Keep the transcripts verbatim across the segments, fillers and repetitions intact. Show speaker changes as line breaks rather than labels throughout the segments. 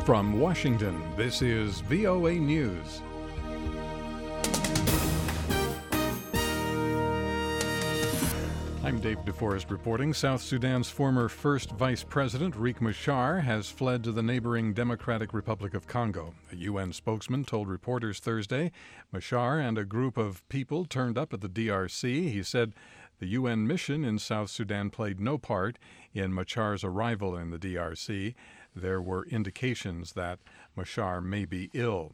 From Washington, this is V O A News. I'm Dave DeForest reporting. South Sudan's former first vice president, Riek Machar, has fled to the neighboring Democratic Republic of Congo. A U N spokesman told reporters Thursday Machar and a group of people turned up at the D R C. He said the U N mission in South Sudan played no part in Machar's arrival in the D R C. There were indications that Machar may be ill.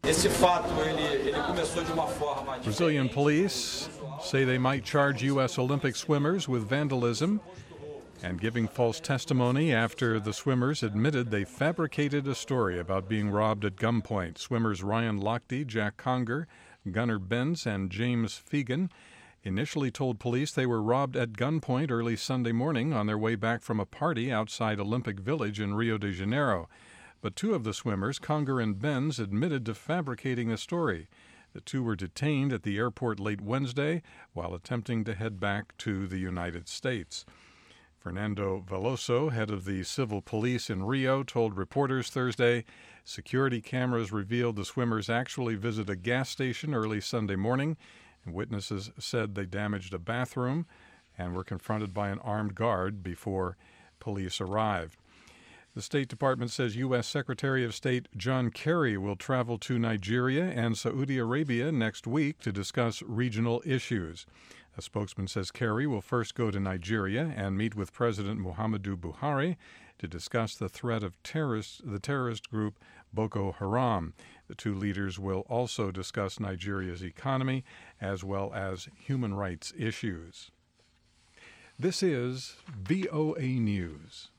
Brazilian police say they might charge U S Olympic swimmers with vandalism and giving false testimony after the swimmers admitted they fabricated a story about being robbed at gunpoint. Swimmers Ryan Lochte, Jack Conger, Gunnar Benz, and James Fegan initially told police they were robbed at gunpoint early Sunday morning on their way back from a party outside Olympic Village in Rio de Janeiro. But two of the swimmers, Conger and Benz, admitted to fabricating the story. The two were detained at the airport late Wednesday while attempting to head back to the United States. Fernando Veloso, head of the civil police in Rio, told reporters Thursday security cameras revealed the swimmers actually visited a gas station early Sunday morning, and witnesses said they damaged a bathroom and were confronted by an armed guard before police arrived. The State Department says U S Secretary of State John Kerry will travel to Nigeria and Saudi Arabia next week to discuss regional issues. A spokesman says Kerry will first go to Nigeria and meet with President Muhammadu Buhari to discuss the threat of terrorists, the terrorist group Boko Haram. The two leaders will also discuss Nigeria's economy as well as human rights issues. This is V O A News.